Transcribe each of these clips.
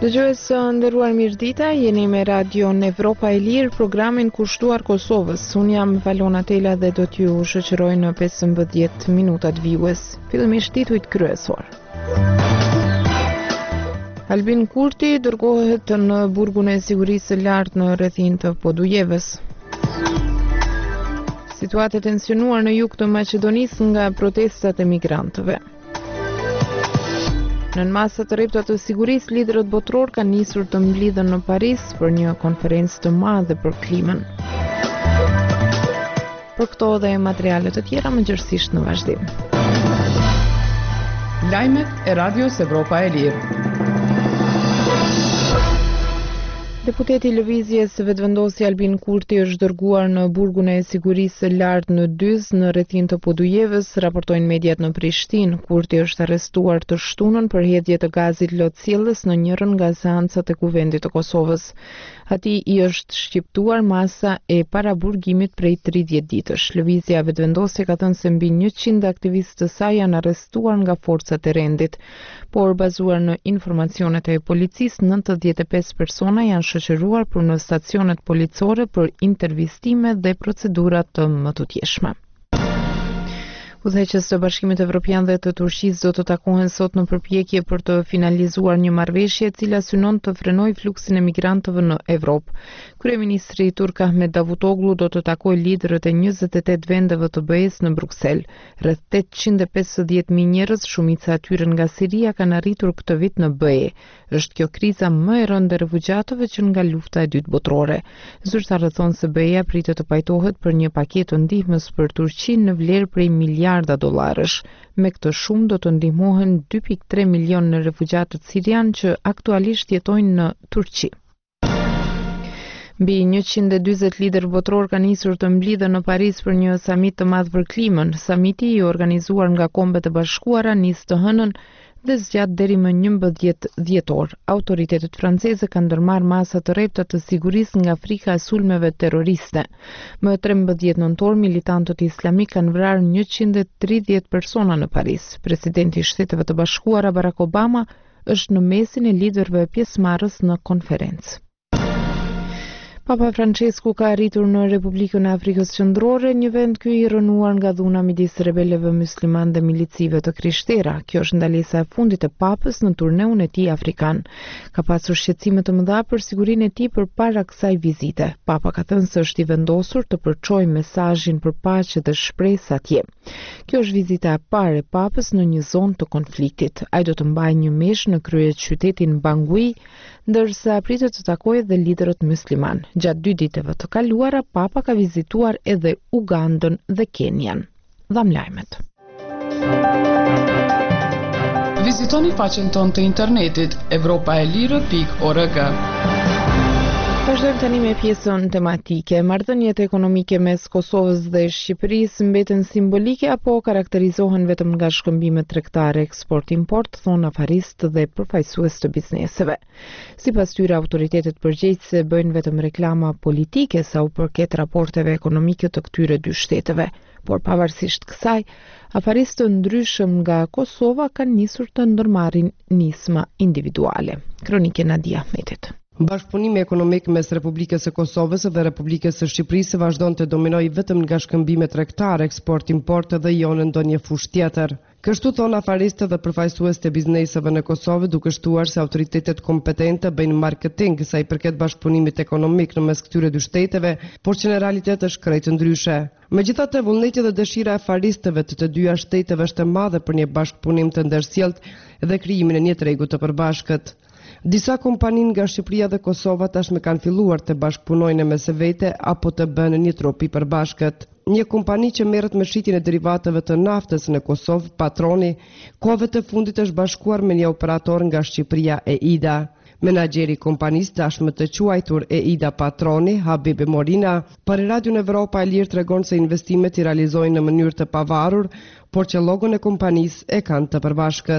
Dëgjues së nderuar mirëdita, jeni me radion Evropa e Lirë, programin kushtuar Kosovës. Unë jam Valona Tela dhe do t'ju shoqëroj në 15 minutat vijues. Fillimisht titujt kryesor. Albin Kurti dërgohet në burgun e sigurisë së lartë në rrethin të Podujevës. Situatë e tensionuar në jug të Maqedonisë nga protestat e migrantëve. Në masa të rrepta të sigurisë, liderët botror kanë nisur të mblidhen në Paris për një konferencë të madhe për klimën. Për këto dhe materiale të tjera mëngjesisht në vazhdim. Lajmet e Radios Evropa e Lirë. Deputeti i Lëvizjes Vetëvendosje Albin Kurti është dërguar në burgun e sigurisë së lartë në Dyz në rrethin të Podujevës, raportojnë mediat në Prishtinë. Kurti është arrestuar të shtunën për hedhje të gazit lotësjellës në njërin nga seancat e Kuvendit të Kosovës. Atij i është shqiptuar masa e paraburgimit prej 30 ditësh. Lëvizja Vetëvendosje ka thënë se mbi 100 aktivistë të saj janë arrestuar nga forcat e rendit, por bazuar në informacionet e policisë, 95 persona janë shoqëruar për në stacionet policore për intervistime dhe procedurat të mëtutjeshme. Udhëheqës të Bashkimit Evropian dhe të Turqisë do të takohen sot në përpjekje për të finalizuar një marrëveshje e cila synon të frenojë fluksin e migrantëve në Evropë. Kryeministri turk Ahmet Davutoglu do të takojë liderët e 28 vendeve të BE-s në Bruksel. Rreth 850.000 njerëz, shumica e tyre nga Siria, kanë arritur këtë vit në BE. Është kjo kriza më e rëndë e refugjatëve që nga lufta e dytë botërore. Zyrtarët thonë se BE-ja pritet të pajtohet për një paketë ndihmës për Turqinë në vlerë prej miliarda dollarësh. Me këtë shumë do të ndihmohen 2.3 milion në refugjatët sirian që aktualisht jetojnë në Turqi. Mbi 140 lider botror kanë nisur të mblidhen në Paris për një samit të madh për klimën. Samiti i organizuar nga Kombet e Bashkuara nis të hënën dhe zgjat deri më 11 dhjetor. Autoritetet franceze kanë ndërmarrë masa të rrepta të sigurisë nga frika e sulmeve terroriste. Më 13 nëntor militantët islamik kanë vrarë 130 persona në Paris. Presidenti i Shteteve të Bashkuara Barack Obama është në mesin e liderëve pjesëmarrës në konferencë. Papa Francesku ka arritur në Republikën e Afrikës Qendrore, një vend ky i rënuar nga dhuna midis rebelëve musliman dhe milicive të krishterë. Kjo është ndalesa e fundit e papës në turneun e tij afrikan. Ka pasur shqetësime të mëdha për sigurinë e tij përpara kësaj vizite. Papa ka thënë se është i vendosur të përçojë mesazhin për paqe dhe shpresë atje. Kjo është vizita e parë e papës në një zonë të konfliktit. Ai do të mbajë një meshë në kryeqytetin Bangui, ndërsa pritet të takojë dhe liderët musliman. Gjatë 2 ditëve të kaluara, Papa ka vizituar edhe Ugandën dhe Kenjan. Dham lajmet. Vizitoni faqen tonë të internetit evropaelire.org. Vazhdojmë tani me pjesën tematike. Marrëdhëniet ekonomike mes Kosovës dhe Shqipërisë mbeten simbolike apo karakterizohen vetëm nga shkëmbimet tregtare eksport-import, thonë afaristë dhe përfaqësues të bizneseve. Sipas tyre, autoritetet përgjegjëse bëjnë vetëm reklama politike sa u përket raporteve ekonomike të këtyre dy shteteve. Por pavarësisht kësaj, afaristë të ndryshëm nga Kosova kanë nisur të ndërmarrin nisma individuale. Kronike Nadia Ahmetit. Bashkëpunimi ekonomik mes Republikës së Kosovës dhe Republikës së Shqipërisë vazhdon të dominojë vetëm nga shkëmbimet tregtare, eksport-import dhe jo në ndonjë fushë tjetër. Kështu thonë afaristët dhe përfaqësues të bizneseve në Kosovë, duke shtuar se autoritetet kompetente bëjnë marketing sa i përket bashkëpunimit ekonomik në mes këtyre dy shteteve, por që në realitet është krejt ndryshe. Megjithatë, vullneti dhe dëshira e afaristëve të dyja shteteve është e madhe për një bashkëpunim të ndërsjellët dhe krijimin e një tregu të përbashkët. Disa kompani nga Shqipëria dhe Kosova tashmë kanë filluar të bashkëpunojnë me së vete apo të bënë një trup i përbashkët. Një kompani që merret me shitjen e derivateve të naftës në Kosovë, Patroni, kohëve të fundit është bashkuar me një operator nga Shqipëria, EIDA. Menaxheri i kompanisë tashmë të quajtur EIDA Patroni, Habib Morina, për Radion Evropa e Lirë tregon se investimet i realizojnë në mënyrë të pavarur, por që logon e kompanisë e kanë të përbashkët.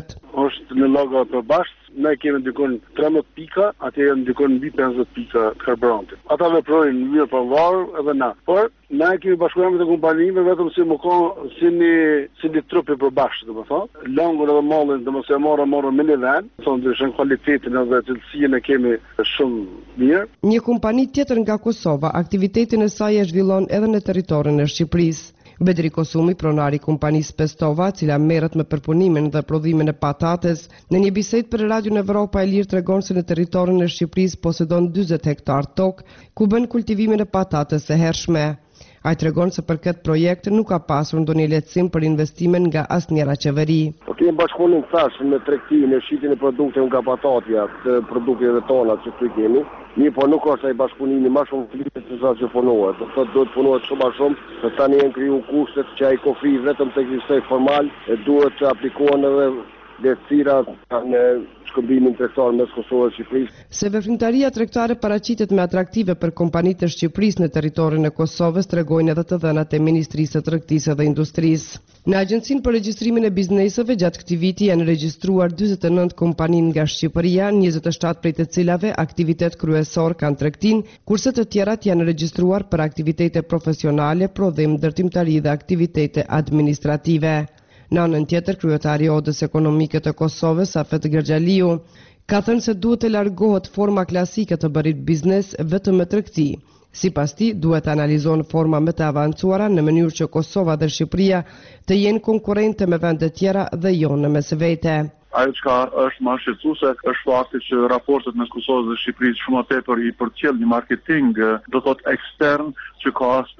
është në lloga të bashkë, ne kemi ndikon 13 pika, atje janë ndikon mbi 50 pika karburantit. Ata veprojnë në mënyrë pavarur edhe na. Por ne kemi bashkuar me të kompanive vetëm si më kanë si një trup i përbashkët, domethënë. Langun edhe mallin, domosë morën me një vend, thonë dyshën cilëtetin edhe cilësinë e kemi shumë mirë. Një kompani tjetër nga Kosova, aktivitetin e saj e zhvillon edhe në territorin e Shqipërisë. Bedri Kosumi, pronari kompanisë Pestova, cila merret me përpunimin dhe prodhimin e patates, në një bisedë për Radion Evropa e Lirë tregon se në territorin e Shqipërisë posedon 40 hektar tokë ku bën kultivimin e patates së hershme. Ai tregon se për këtë projekt nuk ka pasur ndonjë lehtësim për investimin nga asnjëra qeveri. Po kemi bashkëpunim tash me tregtinë e shitjen e produkteve nga patatja, të produkteve tona që këtu kemi. Po nuk është ai bashkëpunimi më shumë flitet se sa që punohet. Do thotë duhet punohet shumë më shumë, se tani janë kriju kushtet që ai kofri vetëm të ekzistojë formal, e duhet të aplikohen edhe lehtësira në shkëmbimin tregtar mes Kosovës dhe Shqipërisë. Se veprimtaria tregtare paraqitet me atraktive për kompanitë e Shqipërisë në territorin e Kosovës, tregojnë edhe të dhënat e Ministrisë së Tregtisë dhe Industrisë. Në Agjencinë për Regjistrimin e Bizneseve gjatë këtij viti janë regjistruar 49 kompani nga Shqipëria, 27 prej të cilave aktivitet kryesor kanë tregtinë, kurse të tjerat janë regjistruar për aktivitete profesionale, prodhim, ndërtimtari dhe aktivitete administrative. Në anën tjetër, kryetari i Odës Ekonomike të Kosovës, Afet Gerxhaliu, ka thënë se duhet të largohet forma klasike të bërit biznes vetëm me tregti. Sipas tij, duhet analizohen forma më të avancuara në mënyrë që Kosova dhe Shqipëria të jenë konkurrente me vende tjera dhe jo në mes vete. Ajo që është më shqetësuese është fakti që raportet mes Kosovës dhe Shqipërisë shumë më tepër i përcjell një marketing, do thotë ekstern, që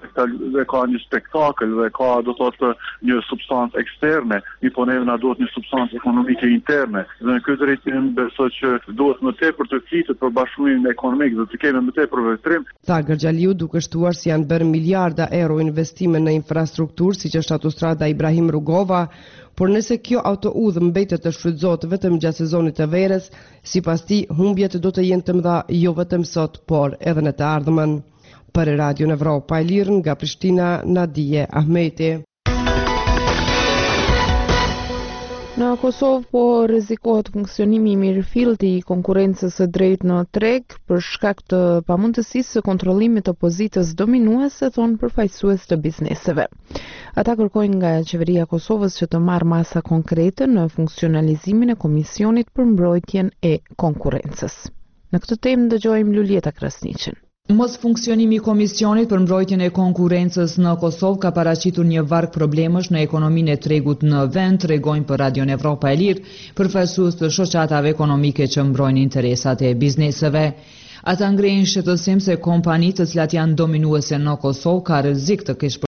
ka një spektakël dhe ka do thotë një substancë eksterne, po neve na duhet një substancë ekonomike interne. Dhe në këtë drejtim besoj që duhet më tepër të flitet për bashkëpunimin ekonomik dhe të kemi më tepër veprim. Tha Gerxhaliu, duke shtuar se janë bërë miliarda euro investime në infrastrukturë, siç është autostrada Ibrahim Rugova, por nëse kjo autoudhë mbetet të shfrytëzohet vetëm gjatë sezonit të verës, sipas tij humbjet do të jenë të mëdha jo vetëm sot, por edhe në të ardhmen. Për Radion Evropa e Lirë nga Prishtina, Nadije Ahmeti. Në Kosovë po rrezikohet funksionimi i mirëfillt i konkurrencës së drejtë në treg për shkak të pamundësisë së kontrollimit të pozitës dominuese, thonë përfaqësues të bizneseve. Ata kërkojnë nga qeveria e Kosovës që të marrë masa konkrete në funksionalizimin e Komisionit për mbrojtjen e konkurrencës. Në këtë temë dëgjojmë Lulieta Krasniqin. Mos funksionimi i Komisionit për mbrojtjen e konkurrencës në Kosovë ka paraqitur një varg problemësh në ekonominë e tregut në vend, tregojnë për Radion Evropa e Lirë, përfaqësues të shoqatave ekonomike që mbrojnë interesat e bizneseve. Ata ngrehin shqetësim se kompanitë të cilat janë dominuese në Kosovë ka rrezik të keq